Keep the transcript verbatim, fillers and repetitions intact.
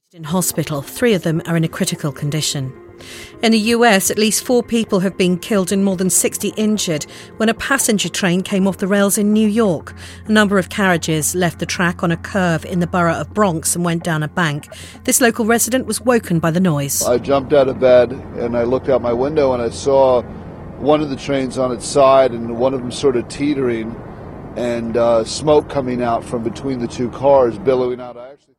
In hospital, three of them are in a critical condition. In the U S, at least four people have been killed and more than sixty injured when a passenger train came off the rails in New York. A number of carriages left the track on a curve in the borough of Bronx and went down a bank. This local resident was woken by the noise. I jumped out of bed and I looked out my window and I saw one of the trains on its side and one of them sort of teetering and uh, smoke coming out from between the two cars, billowing out. I actually